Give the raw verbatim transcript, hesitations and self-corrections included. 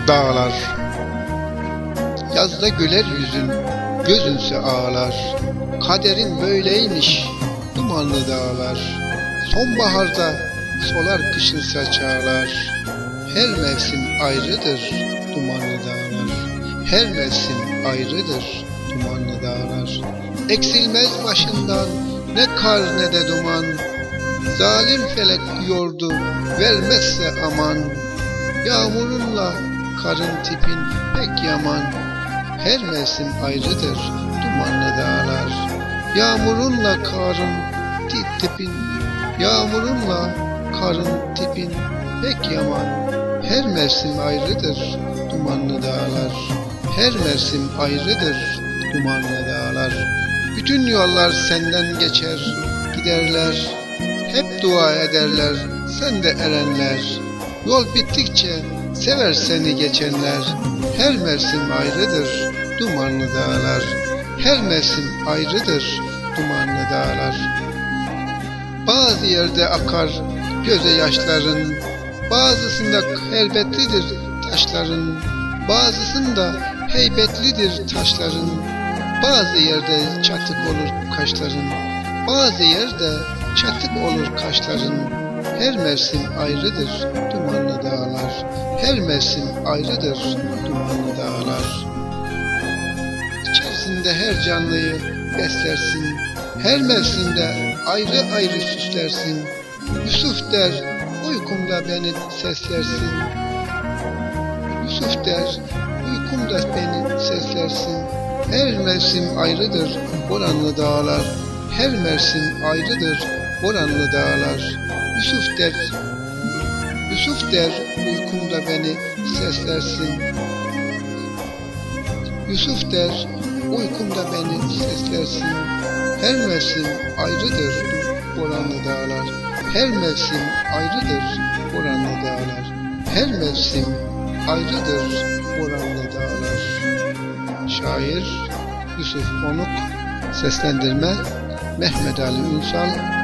dağlar. Yazda güler yüzün, gözünse ağlar. Kaderin böyleymiş, dumanlı dağlar. Sonbaharda solar, kışınsa çağlar. Her mevsim ayrıdır, dumanlı dağlar. Her mevsim ayrıdır, dumanlı dağlar. Eksilmez başından ne kar ne de duman. Zalim felek yordu, vermezse aman. Yağmurunla karın tipin pek yaman. Her mevsim ayrıdır, dumanlı dağlar. Yağmurunla karın tip tipin, yağmurunla karın tipin pek yaman. Her mevsim ayrıdır, dumanlı dağlar. Her mevsim ayrıdır, dumanlı dağlar. Bütün yollar senden geçer, giderler. Hep dua ederler, sen de erenler. Yol bittikçe sever seni geçenler. Her mevsim ayrıdır, dumanlı dağlar. Her mevsim ayrıdır, dumanlı dağlar. Bazı yerde akar göze yaşların, bazısında heybetlidir taşların, bazısında heybetlidir taşların. Bazı yerde çatık olur kaşların, bazı yerde çatık olur kaşların. Her mevsim ayrıdır, dumanlı dağlar. Her mevsim ayrıdır, dumanlı dağlar. İçerisinde her canlıyı beslersin. Her mevsimde ayrı ayrı süslersin. Yusuf der, uykumda beni seslersin. Yusuf der, uykumda beni seslersin. Her mevsim ayrıdır, boranlı dağlar. Her mevsim ayrıdır, boranlı dağlar. Yusuf der, Yusuf der, uykumda beni seslersin. Yusuf der, uykumda beni seslersin. Her mevsim ayrıdır, boranlı dağlar. Her mevsim ayrıdır, boranlı dağlar. Her mevsim ayrıdır, boranlı dağlar. Şair Yusuf Onuk, seslendirme Mehmet Ali Ünsal.